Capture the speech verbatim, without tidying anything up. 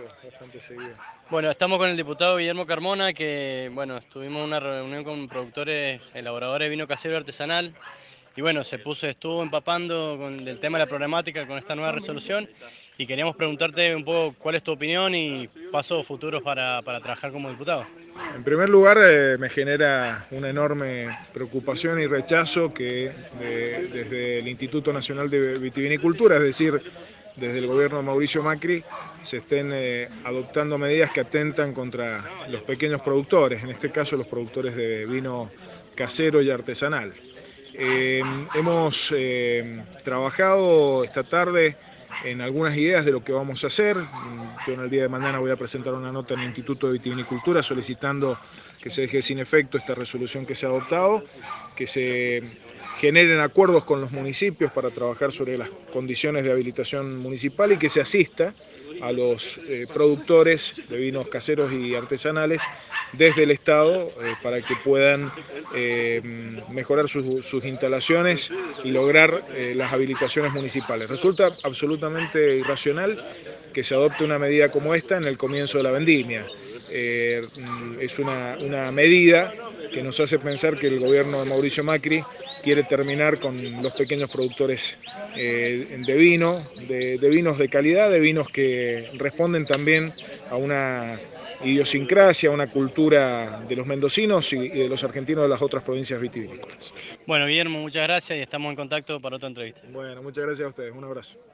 bastante, bastante seguido. Bueno, estamos con el diputado Guillermo Carmona, que bueno, estuvimos en una reunión con productores, elaboradores de vino casero y artesanal, y bueno, se puso, estuvo empapando con el tema de la problemática con esta nueva resolución, y queríamos preguntarte un poco cuál es tu opinión y pasos futuros para, para trabajar como diputado. En primer lugar, eh, me genera una enorme preocupación y rechazo que de, desde el Instituto Nacional de Vitivinicultura, es decir, desde el gobierno de Mauricio Macri, se estén eh, adoptando medidas que atentan contra los pequeños productores, en este caso los productores de vino casero y artesanal. Eh, hemos eh, trabajado esta tarde en algunas ideas de lo que vamos a hacer. Yo en el día de mañana voy a presentar una nota en el Instituto de Vitivinicultura solicitando que se deje sin efecto esta resolución que se ha adoptado, que se generen acuerdos con los municipios para trabajar sobre las condiciones de habilitación municipal y que se asista a los eh, productores de vinos caseros y artesanales desde el Estado eh, para que puedan eh, mejorar sus, sus instalaciones y lograr eh, las habilitaciones municipales. Resulta absolutamente irracional que se adopte una medida como esta en el comienzo de la vendimia. Eh, es una, una medida que nos hace pensar que el gobierno de Mauricio Macri quiere terminar con los pequeños productores eh, de vino, de, de vinos de calidad, de vinos que responden también a una idiosincrasia, una cultura de los mendocinos y, y de los argentinos de las otras provincias vitivinícolas. Bueno, Guillermo, muchas gracias y estamos en contacto para otra entrevista. Bueno, muchas gracias a ustedes, un abrazo.